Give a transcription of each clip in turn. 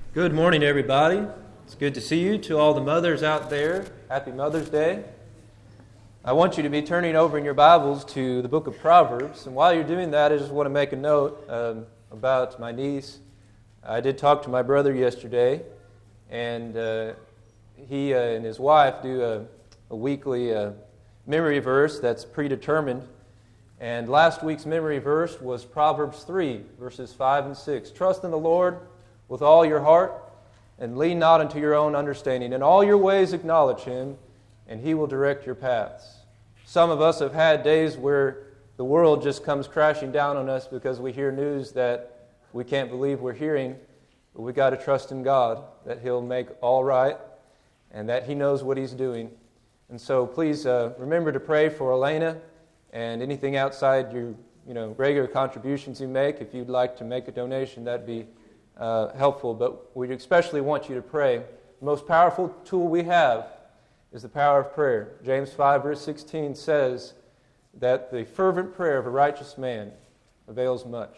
Good morning, everybody. It's good to see you. To all the mothers out there, happy Mother's Day. I want you to be turning over in your Bibles to the book of Proverbs. And while you're doing that, I just want to make a note about my niece. I did talk to my brother yesterday, and he and his wife do a weekly memory verse that's predetermined. And last week's memory verse was Proverbs 3, verses 5 and 6. Trust in the Lord with all your heart, and lean not unto your own understanding. In all your ways acknowledge Him, and He will direct your paths. Some of us have had days where the world just comes crashing down on us because we hear news that we can't believe we're hearing, but we've got to trust in God that He'll make all right, and that He knows what He's doing. And so please remember to pray for Elena, and anything outside your regular contributions you make. If you'd like to make a donation, that'd be helpful, but we especially want you to pray. The most powerful tool we have is the power of prayer. James 5 verse 16 says that the fervent prayer of a righteous man avails much.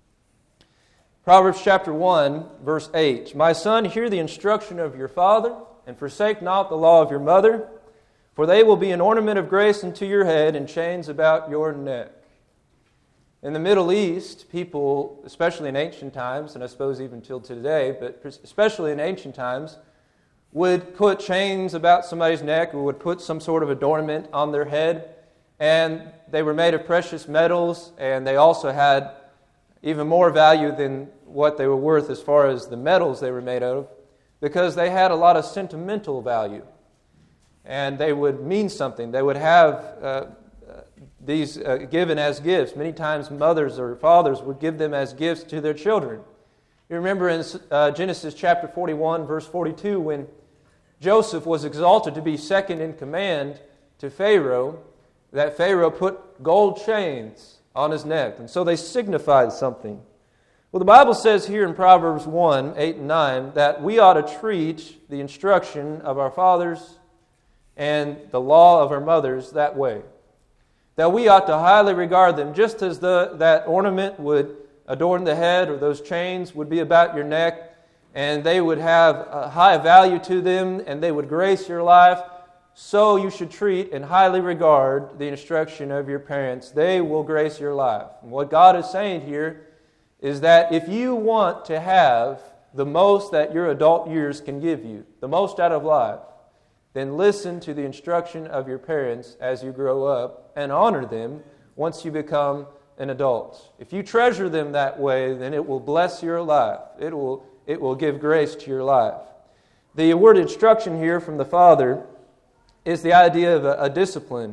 Proverbs chapter 1 verse 8, My son, hear the instruction of your father, and forsake not the law of your mother, for they will be an ornament of grace unto your head and chains about your neck. In the Middle East, people, especially in ancient times, and I suppose even till today, but especially in ancient times, would put chains about somebody's neck or would put some sort of adornment on their head. And they were made of precious metals, and they also had even more value than what they were worth as far as the metals they were made of, because they had a lot of sentimental value. And they would mean something. They would have these given as gifts. Many times mothers or fathers would give them as gifts to their children. You remember in Genesis chapter 41, verse 42, when Joseph was exalted to be second in command to Pharaoh, that Pharaoh put gold chains on his neck. And so they signified something. Well, the Bible says here in Proverbs 1, 8 and 9, that we ought to treat the instruction of our fathers and the law of our mothers that way. That we ought to highly regard them, just as that ornament would adorn the head, or those chains would be about your neck, and they would have a high value to them, and they would grace your life. So you should treat and highly regard the instruction of your parents. They will grace your life. And what God is saying here is that if you want to have the most that your adult years can give you, the most out of life, then listen to the instruction of your parents as you grow up and honor them once you become an adult. If you treasure them that way, then it will bless your life. It will give grace to your life. The word instruction here from the Father is the idea of a disciplined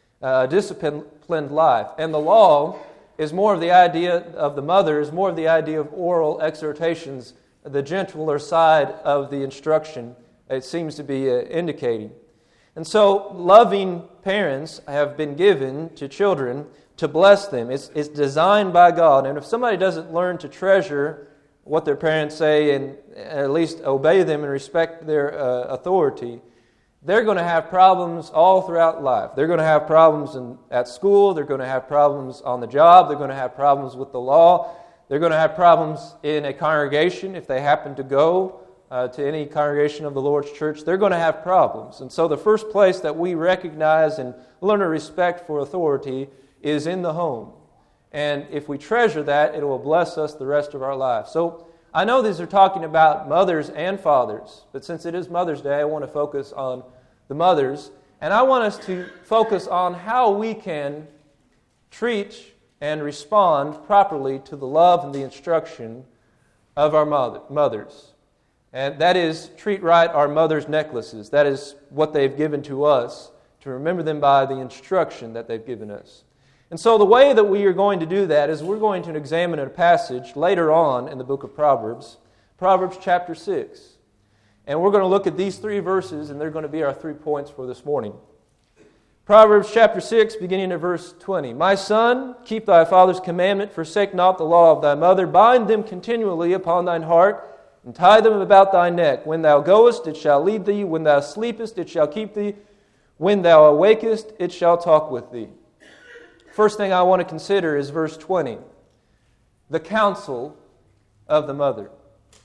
life. And the law is more of the idea of the mother, is more of the idea of oral exhortations, the gentler side of the instruction, it seems to be indicating. And so loving parents have been given to children to bless them. It's designed by God. And if somebody doesn't learn to treasure what their parents say and at least obey them and respect their authority, they're going to have problems all throughout life. They're going to have problems at school. They're going to have problems on the job. They're going to have problems with the law. They're going to have problems in a congregation if they happen to go to any congregation of the Lord's church. They're going to have problems. And so the first place that we recognize and learn to respect for authority is in the home. And if we treasure that, it will bless us the rest of our life. So I know these are talking about mothers and fathers, but since it is Mother's Day, I want to focus on the mothers. And I want us to focus on how we can treat and respond properly to the love and the instruction of our mothers. And that is, treat right our mother's necklaces. That is what they've given to us, to remember them by the instruction that they've given us. And so the way that we are going to do that is we're going to examine a passage later on in the book of Proverbs, Proverbs chapter 6. And we're going to look at these three verses, and they're going to be our 3 points for this morning. Proverbs chapter 6, beginning at verse 20. My son, keep thy father's commandment, forsake not the law of thy mother, bind them continually upon thine heart, and tie them about thy neck. When thou goest, it shall lead thee. When thou sleepest, it shall keep thee. When thou awakest, it shall talk with thee. First thing I want to consider is verse 20. The counsel of the mother.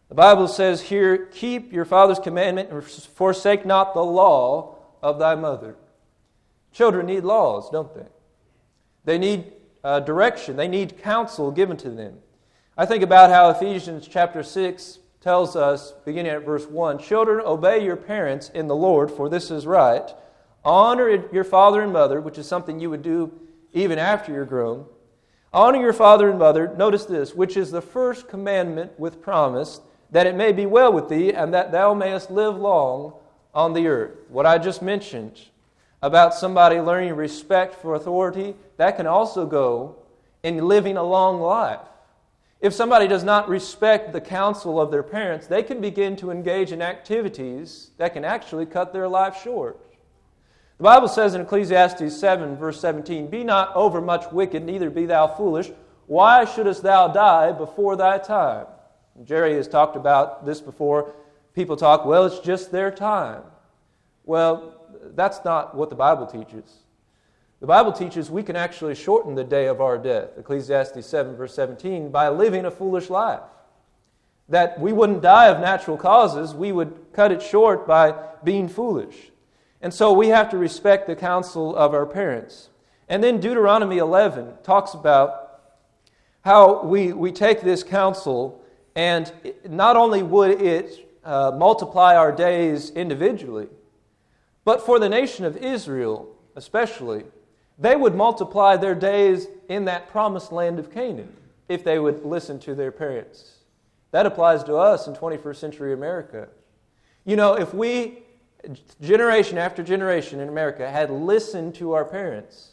The Bible says here, keep your father's commandment and forsake not the law of thy mother. Children need laws, don't they? They need direction. They need counsel given to them. I think about how Ephesians chapter 6 tells us, beginning at verse 1, children, obey your parents in the Lord, for this is right. Honor your father and mother, which is something you would do even after you're grown. Honor your father and mother, notice this, which is the first commandment with promise, that it may be well with thee, and that thou mayest live long on the earth. What I just mentioned about somebody learning respect for authority, that can also go in living a long life. If somebody does not respect the counsel of their parents, they can begin to engage in activities that can actually cut their life short. The Bible says in Ecclesiastes 7, verse 17, be not overmuch wicked, neither be thou foolish. Why shouldest thou die before thy time? Jerry has talked about this before. People talk, well, it's just their time. Well, that's not what the Bible teaches. The Bible teaches we can actually shorten the day of our death, Ecclesiastes 7, verse 17, by living a foolish life. That we wouldn't die of natural causes, we would cut it short by being foolish. And so we have to respect the counsel of our parents. And then Deuteronomy 11 talks about how we take this counsel, and not only would it multiply our days individually, but for the nation of Israel especially, they would multiply their days in that promised land of Canaan if they would listen to their parents. That applies to us in 21st century America. You know, if we, generation after generation in America, had listened to our parents,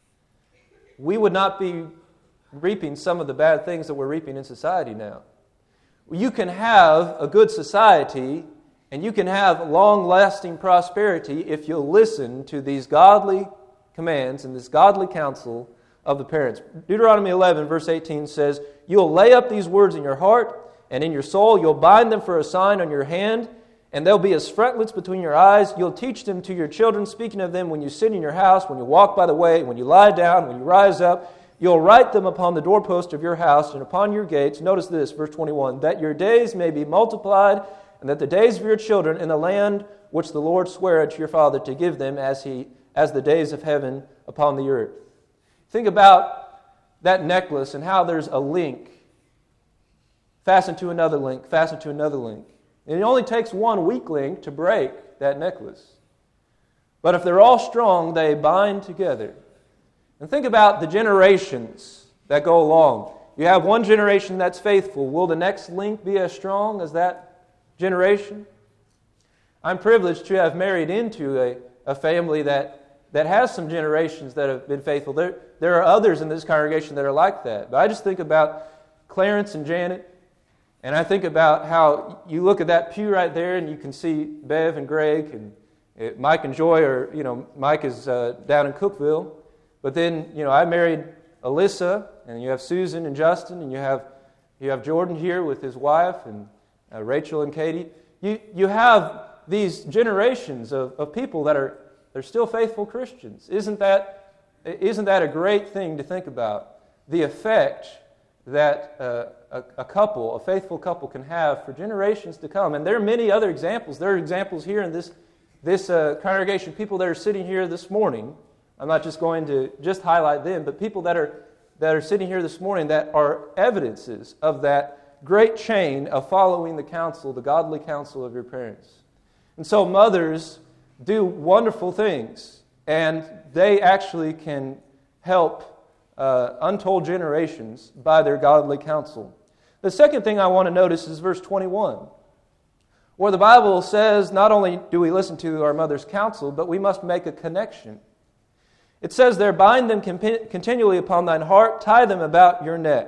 we would not be reaping some of the bad things that we're reaping in society now. You can have a good society and you can have long-lasting prosperity if you'll listen to these godly commands and this godly counsel of the parents. Deuteronomy 11, verse 18 says, you'll lay up these words in your heart and in your soul. You'll bind them for a sign on your hand, and they'll be as frontlets between your eyes. You'll teach them to your children, speaking of them when you sit in your house, when you walk by the way, when you lie down, when you rise up. You'll write them upon the doorpost of your house and upon your gates. Notice this, verse 21, that your days may be multiplied, and that the days of your children in the land which the Lord sware to your father to give them as the days of heaven upon the earth. Think about that necklace and how there's a link fastened to another link, fastened to another link. And it only takes one weak link to break that necklace. But if they're all strong, they bind together. And think about the generations that go along. You have one generation that's faithful. Will the next link be as strong as that generation? I'm privileged to have married into a family that has some generations that have been faithful. There are others in this congregation that are like that. But I just think about Clarence and Janet, and I think about how you look at that pew right there and you can see Bev and Greg and Mike and Joy, or, Mike is down in Cookville. But then, I married Alyssa, and you have Susan and Justin, and you have Jordan here with his wife, and Rachel and Katie. You have these generations of people that are they're still faithful Christians. Isn't that a great thing to think about? The effect that a faithful couple can have for generations to come. And there are many other examples. There are examples here in this congregation, people that are sitting here this morning. I'm not just going to just highlight them, but people that are sitting here this morning that are evidences of that great chain of following the godly counsel of your parents. And so mothers do wonderful things, and they actually can help untold generations by their godly counsel. The second thing I want to notice is verse 21, where the Bible says not only do we listen to our mother's counsel, but we must make a connection. It says there, bind them continually upon thine heart, tie them about your neck.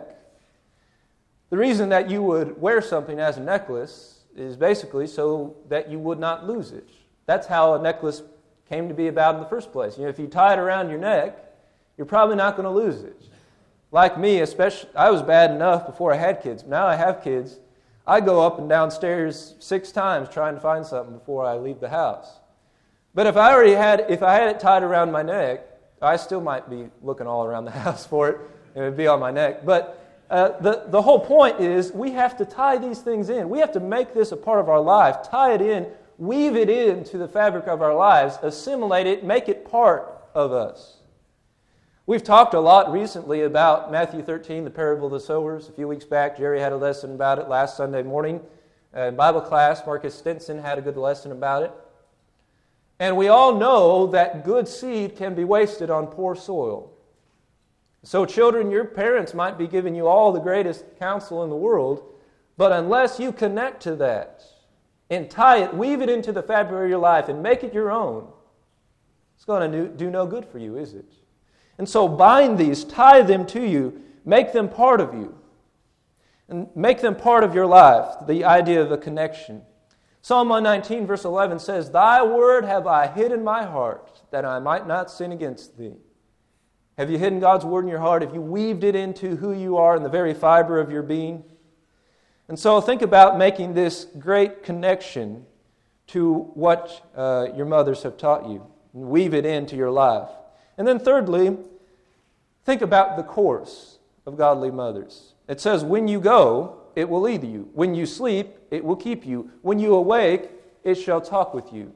The reason that you would wear something as a necklace is basically so that you would not lose it. That's how a necklace came to be about in the first place. If you tie it around your neck, you're probably not going to lose it. Like me, especially, I was bad enough before I had kids. Now I have kids. I go up and down stairs 6 times trying to find something before I leave the house. But if I had it tied around my neck, I still might be looking all around the house for it. It would be on my neck. But The whole point is we have to tie these things in. We have to make this a part of our life, tie it in, weave it into the fabric of our lives, assimilate it, make it part of us. We've talked a lot recently about Matthew 13, the parable of the sowers. A few weeks back, Jerry had a lesson about it last Sunday morning. In Bible class, Marcus Stinson had a good lesson about it. And we all know that good seed can be wasted on poor soil. So children, your parents might be giving you all the greatest counsel in the world, but unless you connect to that and tie it, weave it into the fabric of your life and make it your own, it's going to do no good for you, is it? And so bind these, tie them to you, make them part of you, and make them part of your life, the idea of a connection. Psalm 119, verse 11 says, "Thy word have I hid in my heart, that I might not sin against thee." Have you hidden God's word in your heart? Have you weaved it into who you are in the very fiber of your being? And so think about making this great connection to what your mothers have taught you, and weave it into your life. And then thirdly, think about the course of godly mothers. It says, when you go, it will lead you. When you sleep, it will keep you. When you awake, it shall talk with you.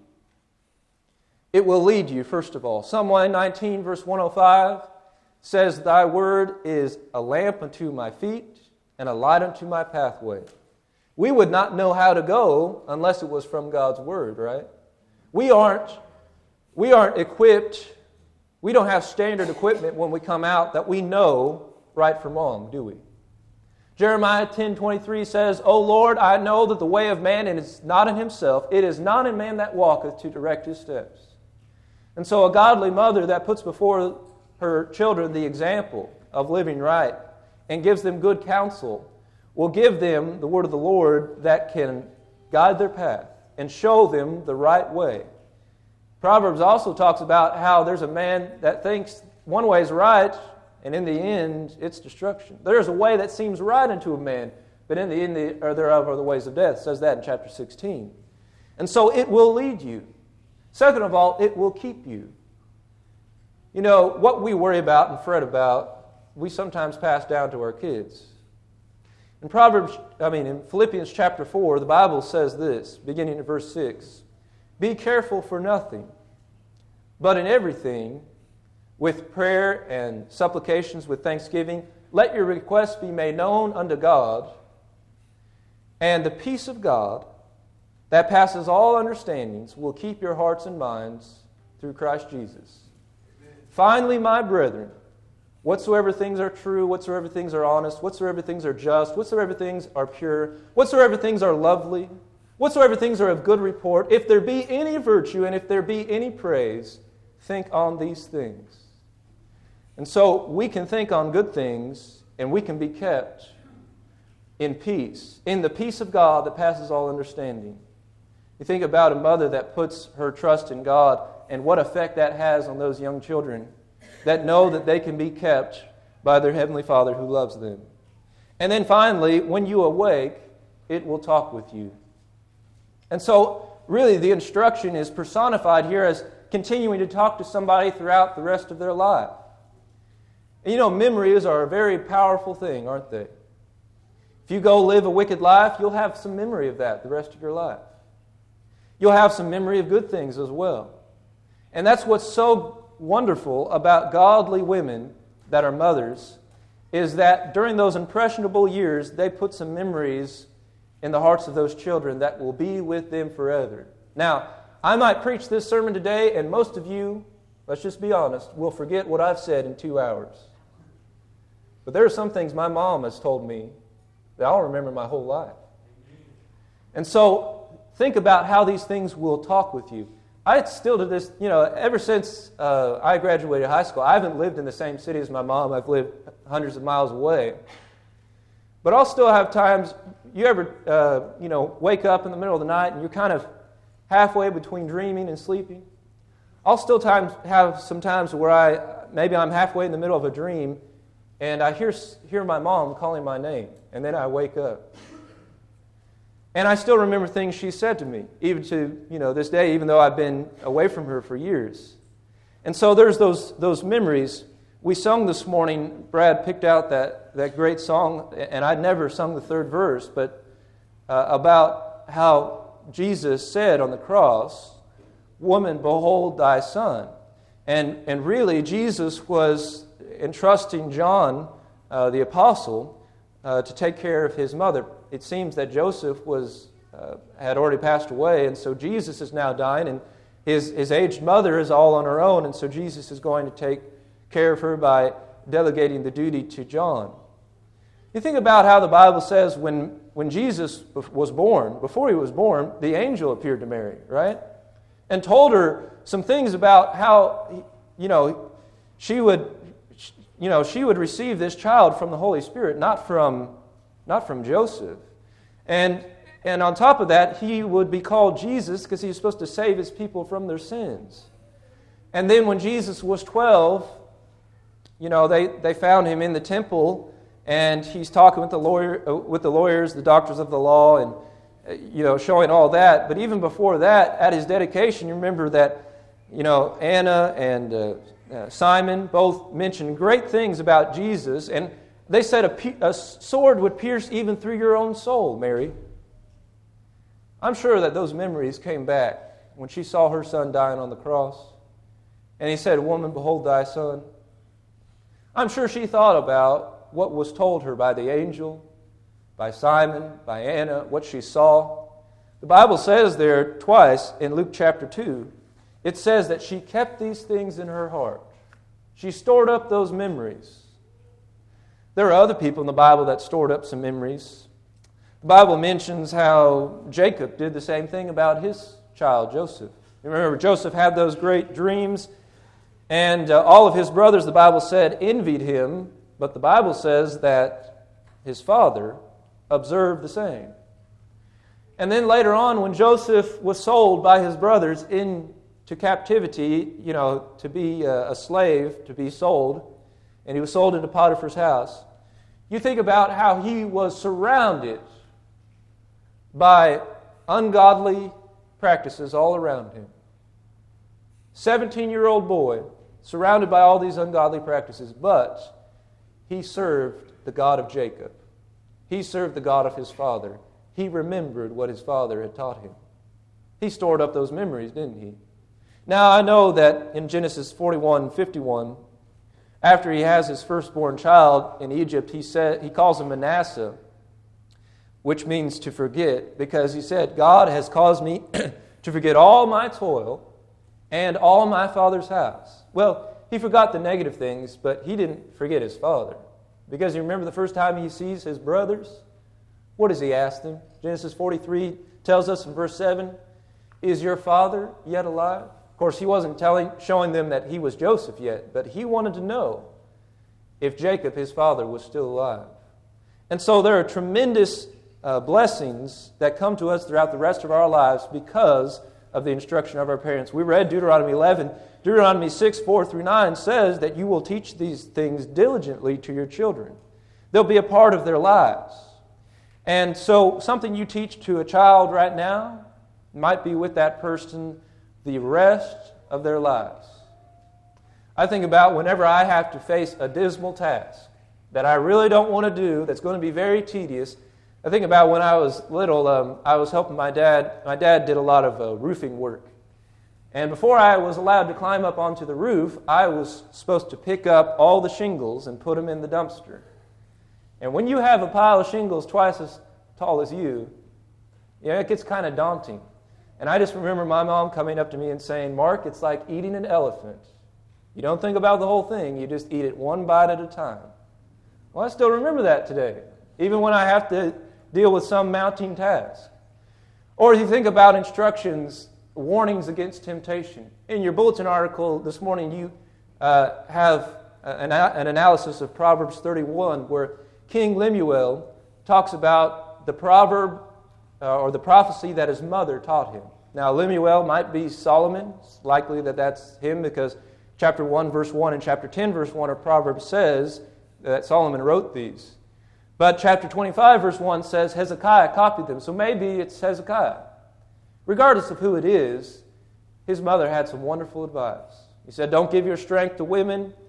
It will lead you, first of all. Psalm 119, verse 105 says, "Thy word is a lamp unto my feet and a light unto my pathway." We would not know how to go unless it was from God's word, right? We aren't equipped. We don't have standard equipment when we come out that we know right from wrong, do we? Jeremiah 10:23 says, "O Lord, I know that the way of man is not in himself. It is not in man that walketh to direct his steps." And so a godly mother that puts before her children the example of living right and gives them good counsel will give them the word of the Lord that can guide their path and show them the right way. Proverbs also talks about how there's a man that thinks one way is right, and in the end, it's destruction. There's a way that seems right unto a man, but in the end thereof are the ways of death. It says that in chapter 16. And so it will lead you. Second of all, it will keep you. You know, what we worry about and fret about, we sometimes pass down to our kids. In Philippians chapter 4, the Bible says this, beginning at verse 6, "Be careful for nothing, but in everything, with prayer and supplications with thanksgiving, let your requests be made known unto God, and the peace of God, that passes all understandings, will keep your hearts and minds through Christ Jesus. Finally, my brethren, whatsoever things are true, whatsoever things are honest, whatsoever things are just, whatsoever things are pure, whatsoever things are lovely, whatsoever things are of good report, if there be any virtue and if there be any praise, think on these things." And so we can think on good things and we can be kept in peace, in the peace of God that passes all understanding. You think about a mother that puts her trust in God and what effect that has on those young children that know that they can be kept by their Heavenly Father who loves them. And then finally, when you awake, it will talk with you. And so, really, the instruction is personified here as continuing to talk to somebody throughout the rest of their life. And you know, memories are a very powerful thing, aren't they? If you go live a wicked life, you'll have some memory of that the rest of your life. You'll have some memory of good things as well. And that's what's so wonderful about godly women that are mothers, is that during those impressionable years, they put some memories in the hearts of those children that will be with them forever. Now, I might preach this sermon today, and most of you, let's just be honest, will forget what I've said in 2 hours. But there are some things my mom has told me that I'll remember my whole life. And so, think about how these things will talk with you. I still to this, ever since I graduated high school, I haven't lived in the same city as my mom. I've lived hundreds of miles away. But I'll still have times, you ever, wake up in the middle of the night and you're kind of halfway between dreaming and sleeping? I'll still have some times where maybe I'm halfway in the middle of a dream and I hear my mom calling my name, and then I wake up. And I still remember things she said to me, even to this day, even though I've been away from her for years. And so there's those memories. We sung this morning, Brad picked out that great song, and I'd never sung the third verse, but about how Jesus said on the cross, "Woman, behold thy son." And really, Jesus was entrusting John, the apostle, to take care of his mother. It seems that Joseph had already passed away, and so Jesus is now dying, and his aged mother is all on her own, and so Jesus is going to take care of her by delegating the duty to John. You think about how the Bible says when Jesus was born, before he was born, the angel appeared to Mary, right? And told her some things about how, she would receive this child from the Holy Spirit, not from Joseph. And on top of that, he would be called Jesus because he was supposed to save his people from their sins. And then when Jesus was 12, they found him in the temple, and he's talking with the lawyers, the doctors of the law, and showing all that. But even before that, at his dedication, you remember that Anna and Simon both mentioned great things about Jesus, and they said a sword would pierce even through your own soul, Mary. I'm sure that those memories came back when she saw her son dying on the cross. And he said, "Woman, behold thy son." I'm sure she thought about what was told her by the angel, by Simon, by Anna, what she saw. The Bible says there twice in Luke chapter 2, it says that she kept these things in her heart. She stored up those memories. There are other people in the Bible that stored up some memories. The Bible mentions how Jacob did the same thing about his child, Joseph. You remember, Joseph had those great dreams, and all of his brothers, the Bible said, envied him, but the Bible says that his father observed the same. And then later on, when Joseph was sold by his brothers into captivity, to be a slave, to be sold, and he was sold into Potiphar's house, you think about how he was surrounded by ungodly practices all around him. 17-year-old boy, surrounded by all these ungodly practices, but he served the God of Jacob. He served the God of his father. He remembered what his father had taught him. He stored up those memories, didn't he? Now, I know that in Genesis 41:51, after he has his firstborn child in Egypt, he calls him Manasseh, which means to forget, because he said, "God has caused me to forget all my toil and all my father's house." Well, he forgot the negative things, but he didn't forget his father. Because you remember the first time he sees his brothers, what does he ask them? Genesis 43 tells us in verse 7, "Is your father yet alive?" Of course, he wasn't showing them that he was Joseph yet, but he wanted to know if Jacob, his father, was still alive. And so there are tremendous blessings that come to us throughout the rest of our lives because of the instruction of our parents. We read Deuteronomy 11. Deuteronomy 6:4-9 says that you will teach these things diligently to your children. They'll be a part of their lives. And so something you teach to a child right now might be with that person the rest of their lives. I think about whenever I have to face a dismal task that I really don't want to do, that's going to be very tedious. I think about when I was little, I was helping my dad. My dad did a lot of roofing work. And before I was allowed to climb up onto the roof, I was supposed to pick up all the shingles and put them in the dumpster. And when you have a pile of shingles twice as tall as you, it gets kind of daunting. And I just remember my mom coming up to me and saying, "Mark, it's like eating an elephant. You don't think about the whole thing, you just eat it one bite at a time." Well, I still remember that today, even when I have to deal with some mounting task. Or you think about instructions, warnings against temptation. In your bulletin article this morning, you have an analysis of Proverbs 31, where King Lemuel talks about the proverb or the prophecy that his mother taught him. Now, Lemuel might be Solomon. It's likely that that's him because chapter 1, verse 1 and chapter 10, verse 1 of Proverbs says that Solomon wrote these. But chapter 25, verse 1 says Hezekiah copied them. So maybe it's Hezekiah. Regardless of who it is, his mother had some wonderful advice. He said, "Don't give your strength to women.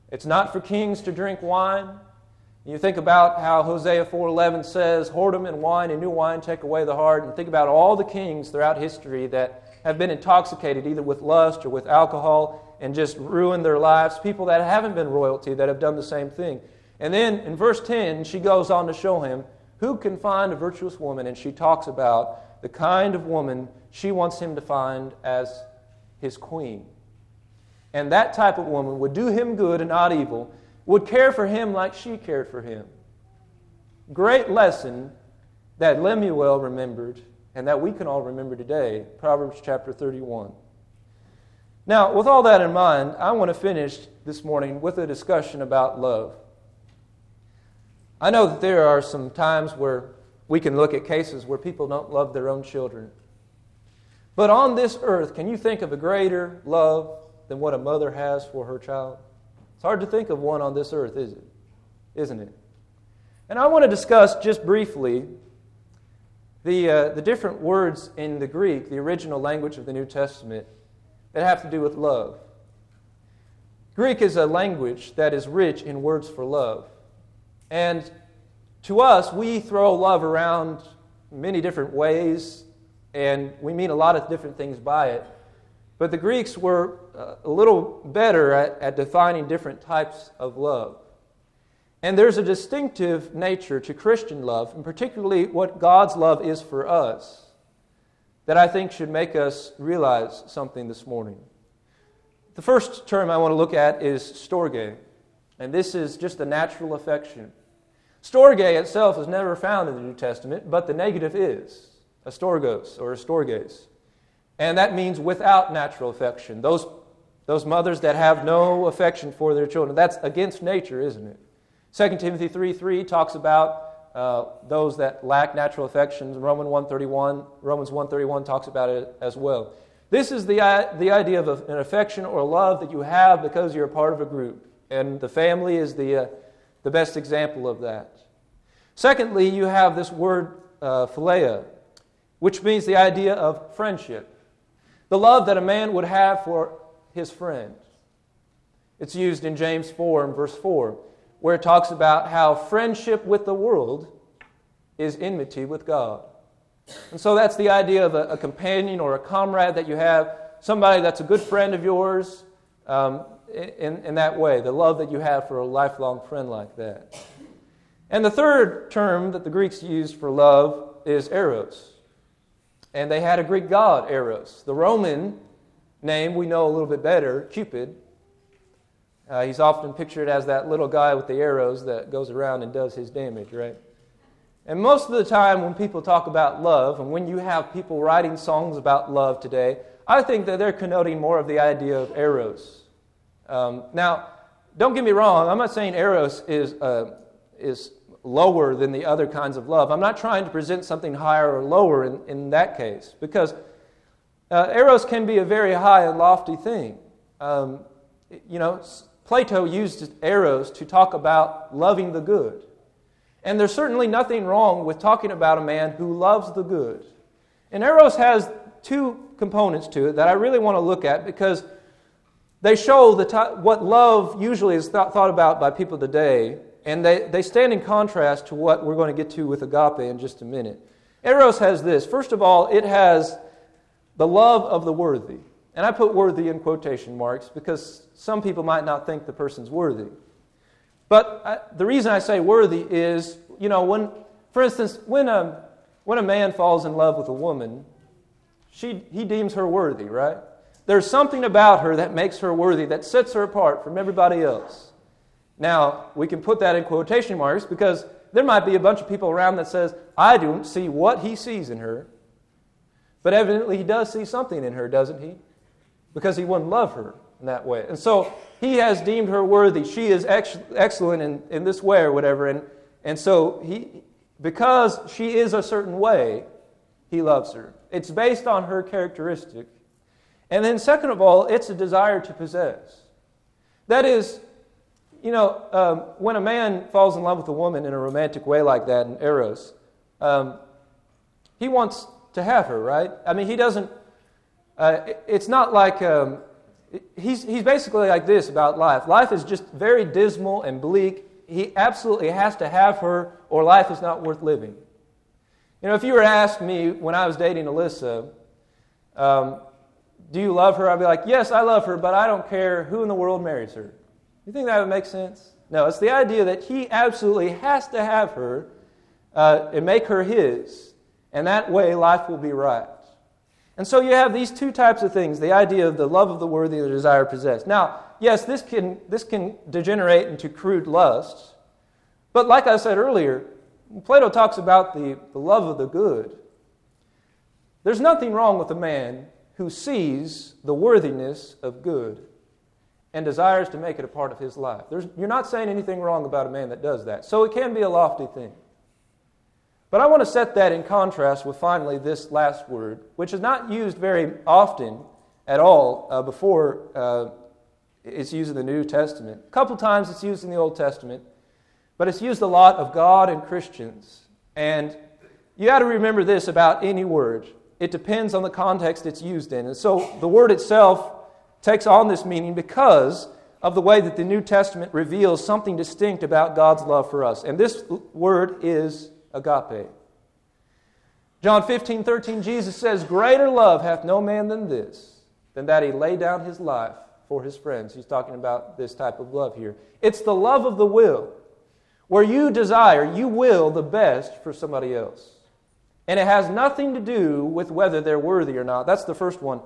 It's not for kings to drink wine. You think about how Hosea 4:11 says, whoredom and wine and new wine take away the heart. And think about all the kings throughout history that have been intoxicated either with lust or with alcohol and just ruined their lives. People that haven't been royalty that have done the same thing. And then in verse 10, she goes on to show him who can find a virtuous woman. And she talks about the kind of woman she wants him to find as his queen. And that type of woman would do him good and not evil, would care for him like she cared for him. Great lesson that Lemuel remembered and that we can all remember today, Proverbs chapter 31. Now, with all that in mind, I want to finish this morning with a discussion about love. I know that there are some times where we can look at cases where people don't love their own children. But on this earth, can you think of a greater love than what a mother has for her child? It's hard to think of one on this earth, isn't it? And I want to discuss just briefly the different words in the Greek, the original language of the New Testament, that have to do with love. Greek is a language that is rich in words for love. And to us, we throw love around many different ways, and we mean a lot of different things by it. But the Greeks were a little better at defining different types of love. And there's a distinctive nature to Christian love, and particularly what God's love is for us, that I think should make us realize something this morning. The first term I want to look at is storge, and this is just a natural affection. Storge itself is never found in the New Testament, but the negative is astorgos or astorges. And that means without natural affection. Those mothers that have no affection for their children, that's against nature, isn't it? 2 Timothy 3:3 talks about those that lack natural affections. Romans 1:31 talks about it as well. This is the idea of an affection or love that you have because you're a part of a group. And the family is the best example of that. Secondly, you have this word philia, which means the idea of friendship. The love that a man would have for his friend. It's used in James 4 and verse 4, where it talks about how friendship with the world is enmity with God. And so that's the idea of a companion or a comrade that you have, somebody that's a good friend of yours, in that way, the love that you have for a lifelong friend like that. And the third term that the Greeks used for love is eros. And they had a Greek god, Eros. The Roman name we know a little bit better, Cupid. He's often pictured as that little guy with the arrows that goes around and does his damage, right? And most of the time when people talk about love, and when you have people writing songs about love today, I think that they're connoting more of the idea of eros. Now, don't get me wrong, I'm not saying eros is lower than the other kinds of love. I'm not trying to present something higher or lower in that case, because eros can be a very high and lofty thing. Plato used eros to talk about loving the good. And there's certainly nothing wrong with talking about a man who loves the good. And eros has two components to it that I really want to look at, because they show what love usually is thought about by people today. And they stand in contrast to what we're going to get to with agape in just a minute. Eros has this. First of all, it has the love of the worthy. And I put worthy in quotation marks because some people might not think the person's worthy. But the reason I say worthy is, for instance, when a man falls in love with a woman, he deems her worthy, right? There's something about her that makes her worthy, that sets her apart from everybody else. Now, we can put that in quotation marks because there might be a bunch of people around that says, I don't see what he sees in her. But evidently he does see something in her, doesn't he? Because he wouldn't love her in that way. And so he has deemed her worthy. She is excellent in this way or whatever. And so because she is a certain way, he loves her. It's based on her characteristic. And then second of all, it's a desire to possess. That is, when a man falls in love with a woman in a romantic way like that in eros, he wants to have her, right? I mean, he doesn't, it's not like he's basically like this about life. Life is just very dismal and bleak. He absolutely has to have her, or life is not worth living. You know, if you were to ask me when I was dating Alyssa, do you love her? I'd be like, yes, I love her, but I don't care who in the world marries her. You think that would make sense? No, it's the idea that he absolutely has to have her and make her his, and that way life will be right. And so you have these two types of things, the idea of the love of the worthy and the desire to possess. Now, yes, this can degenerate into crude lusts, but like I said earlier, Plato talks about the love of the good. There's nothing wrong with a man who sees the worthiness of good and desires to make it a part of his life. You're not saying anything wrong about a man that does that. So it can be a lofty thing. But I want to set that in contrast with finally this last word, which is not used very often at all before it's used in the New Testament. A couple times it's used in the Old Testament, but it's used a lot of God and Christians. And you got to remember this about any word. It depends on the context it's used in. And so the word itself takes on this meaning because of the way that the New Testament reveals something distinct about God's love for us. And this word is agape. John 15:13, Jesus says, "Greater love hath no man than this, than that he lay down his life for his friends." He's talking about this type of love here. It's the love of the will, where you desire, you will the best for somebody else. And it has nothing to do with whether they're worthy or not. That's the first one.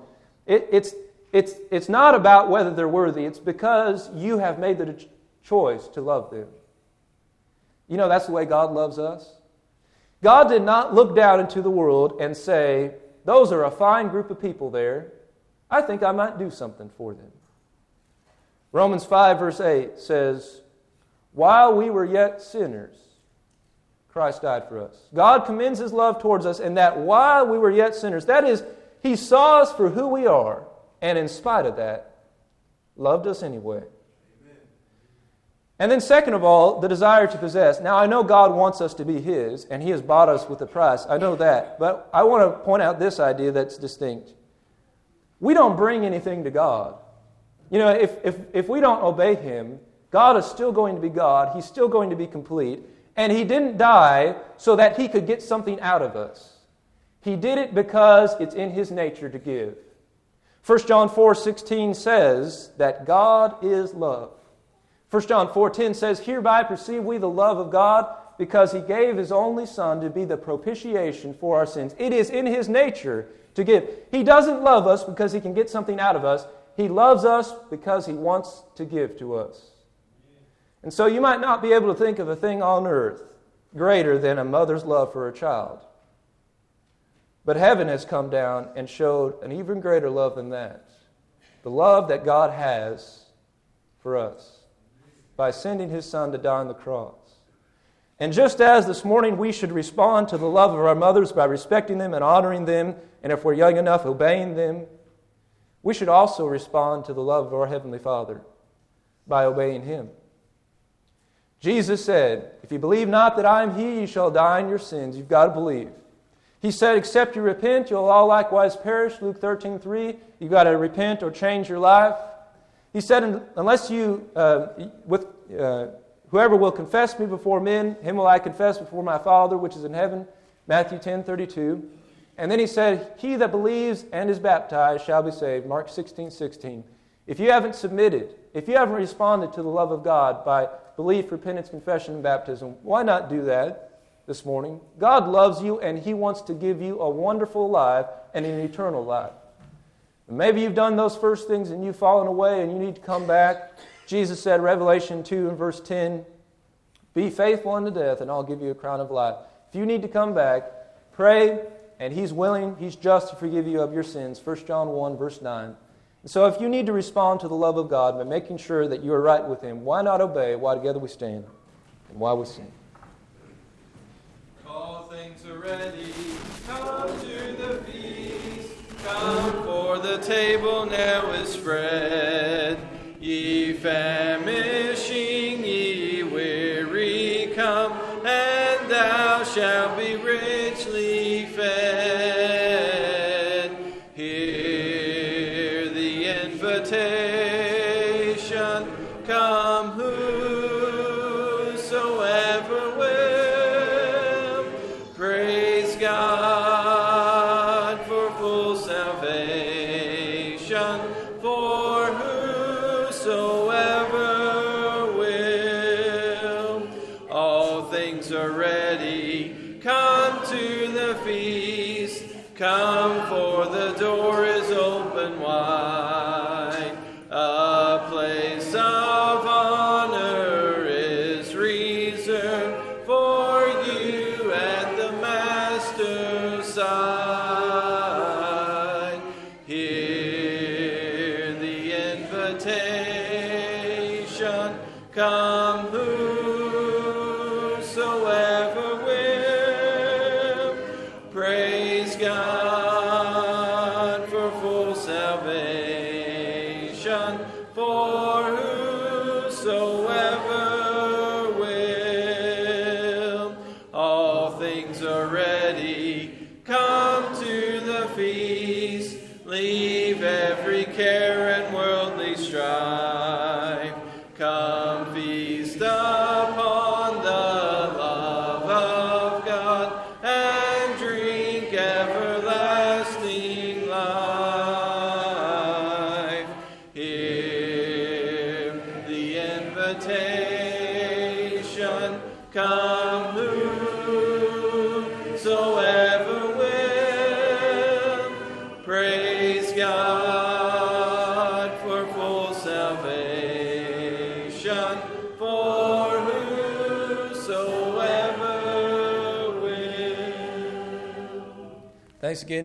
It's not about whether they're worthy. It's because you have made the choice to love them. You know, that's the way God loves us. God did not look down into the world and say, those are a fine group of people there. I think I might do something for them. Romans 5 verse 8 says, while we were yet sinners, Christ died for us. God commends His love towards us in that while we were yet sinners, that is, He saw us for who we are, and in spite of that, loved us anyway. Amen. And then second of all, the desire to possess. Now I know God wants us to be His, and He has bought us with a price. I know that. But I want to point out this idea that's distinct. We don't bring anything to God. You know, if we don't obey Him, God is still going to be God. He's still going to be complete. And He didn't die so that He could get something out of us. He did it because it's in His nature to give. 1 John 4:16 says that God is love. 1 John 4:10 says, hereby perceive we the love of God because He gave His only Son to be the propitiation for our sins. It is in His nature to give. He doesn't love us because He can get something out of us. He loves us because He wants to give to us. And so you might not be able to think of a thing on earth greater than a mother's love for her child. But heaven has come down and showed an even greater love than that. The love that God has for us by sending His Son to die on the cross. And just as this morning we should respond to the love of our mothers by respecting them and honoring them, and if we're young enough, obeying them, we should also respond to the love of our Heavenly Father by obeying Him. Jesus said, if you believe not that I am He, you shall die in your sins. You've got to believe. He said, except you repent, you'll all likewise perish. Luke 13:3. You've got to repent or change your life. He said, unless you, whoever will confess me before men, him will I confess before my Father which is in heaven. Matthew 10:32. And then He said, he that believes and is baptized shall be saved. Mark 16:16. If you haven't submitted, if you haven't responded to the love of God by belief, repentance, confession, and baptism, why not do that this morning? God loves you and He wants to give you a wonderful life and an eternal life. And maybe you've done those first things and you've fallen away and you need to come back. Jesus said, Revelation 2 and verse 10, be faithful unto death and I'll give you a crown of life. If you need to come back, pray, and He's willing, He's just to forgive you of your sins. 1 John 1 verse 9. So if you need to respond to the love of God by making sure that you are right with Him, why not obey while together we stand and while we sing? All things are ready, come to the feast, come for the table now is spread. Ye famishing, ye weary, come, and thou shalt be richly fed. Hear the invitation. things are ready. Come to the feast. Come, for the door is open wide. A place of honor is reserved for you at the Master's side. Hear the invitation. Come whosoever will. Praise God for full salvation for whosoever will. All things are ready. Come to the feast. Leave every care and worldly strife. Come feast upon the love of God and drink everlasting life. Hear the invitation. Come whosoever will. Praise God for full salvation for whosoever will. Thanks again.